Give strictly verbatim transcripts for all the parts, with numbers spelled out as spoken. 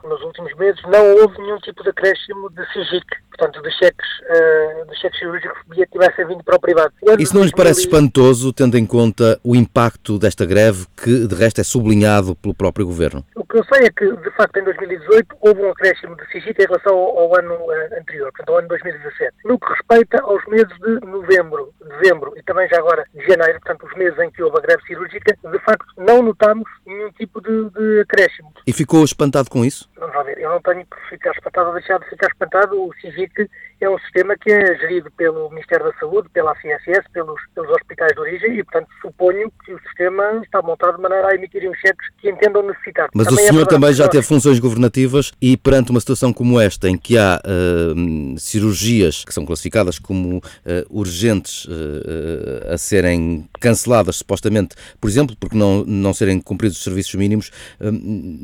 Nos últimos meses não houve nenhum tipo de acréscimo de SIGIC, portanto, de cheques, uh, de cheques cirúrgicos que tivessem vindo para o privado. Isso não lhes parece espantoso, tendo em conta o impacto desta greve, que de resto é sublinhado pelo próprio Governo? O que eu sei é que, de facto, em dois mil e dezoito houve um acréscimo de SIGIC em relação ao, ao ano uh, anterior, portanto, ao ano dois mil e dezassete. No que respeita aos meses de novembro, dezembro e também já agora de janeiro, portanto, os meses em que houve a greve cirúrgica, de facto, não notámos nenhum tipo de, de acréscimo. E ficou espantado com isso? Vamos lá ver, eu não tenho que ficar espantado ou deixar de ficar espantado. O SIGIC é um sistema que é gerido pelo Ministério da Saúde, pela C S S, pelos, pelos hospitais de origem e, portanto, suponho que o sistema está montado de maneira a emitir uns cheques que entendam necessitar. Mas também o senhor é também já teve funções governativas e, perante uma situação como esta, em que há uh, cirurgias que são classificadas como uh, urgentes uh, a serem canceladas, supostamente, por exemplo, porque não, não serem cumpridos os serviços mínimos, uh,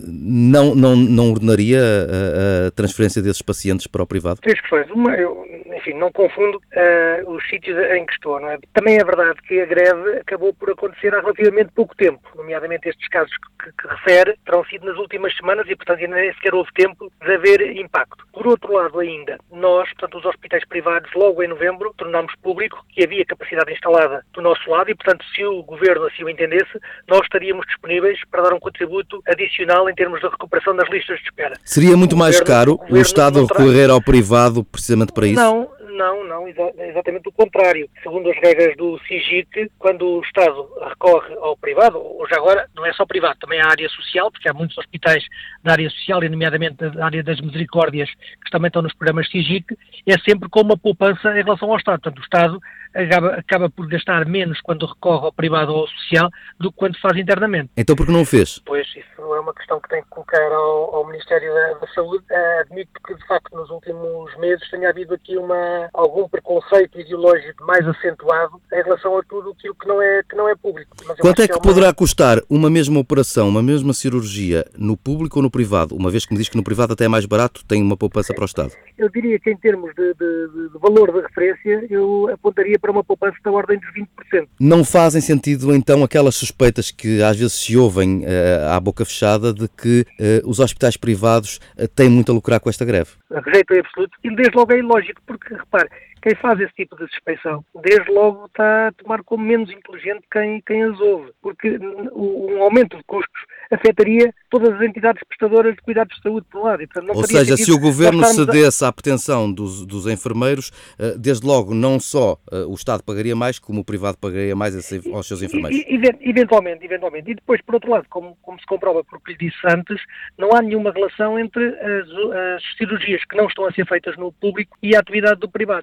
não, não, não ordenaria a, a transferência desses pacientes para o privado? Três questões. Uma, eu, enfim, não confundo uh, os sítios em que estou, não é? Também é verdade que a greve acabou por acontecer há relativamente pouco tempo, nomeadamente estes casos que, que refere terão sido nas últimas semanas e, portanto, ainda nem sequer houve tempo de haver impacto. Por outro lado ainda, nós, portanto, os hospitais privados, logo em novembro, tornámos público que havia capacidade instalada do nosso lado e, portanto, se o Governo assim o entendesse, nós estaríamos disponíveis para dar um contributo adicional em termos de recuperação das listas de espera. Seria muito mais caro o Estado recorrer ao privado precisamente para isso? Não, não, não, exa- exatamente o contrário. Segundo as regras do SIGIC, quando o Estado recorre ao privado, ou já agora não é só privado, também há área social, porque há muitos hospitais da área social, e nomeadamente da área das misericórdias, que também estão nos programas SIGIC, é sempre com uma poupança em relação ao Estado. Portanto, o Estado acaba, acaba por gastar menos quando recorre ao privado ou ao social do que quando faz internamente. Então por que não o fez? Pois, isso é uma questão que tem que colocar ao, ao Ministério da, da Saúde. Uh, admito que, de facto, nos últimos meses tenha havido aqui uma, algum preconceito ideológico mais acentuado em relação a tudo aquilo que não é, que não é público. Mas quanto é que, que é uma... poderá custar uma mesma operação, uma mesma cirurgia, no público ou no privado? Uma vez que me diz que no privado até é mais barato, tem uma poupança para o Estado. Eu diria que, em termos de, de, de valor de referência, eu apontaria para uma poupança da ordem dos vinte por cento. Não fazem sentido, então, aquelas suspeitas que às vezes se ouvem uh, à boca fechada de que uh, os hospitais privados uh, têm muito a lucrar com esta greve? Rejeito em absoluto. E desde logo é ilógico, porque, repare, quem faz esse tipo de suspeição, desde logo está a tomar como menos inteligente quem, quem as ouve, porque um aumento de custos afetaria todas as entidades prestadoras de cuidados de saúde, por um lado. E, portanto, não Ou seja, se o Governo cedesse a... à pretensão dos, dos enfermeiros, desde logo não só o Estado pagaria mais, como o privado pagaria mais aos seus enfermeiros. E, eventualmente, eventualmente. E depois, por outro lado, como, como se comprova por o que lhe disse antes, não há nenhuma relação entre as, as cirurgias que não estão a ser feitas no público e a atividade do privado.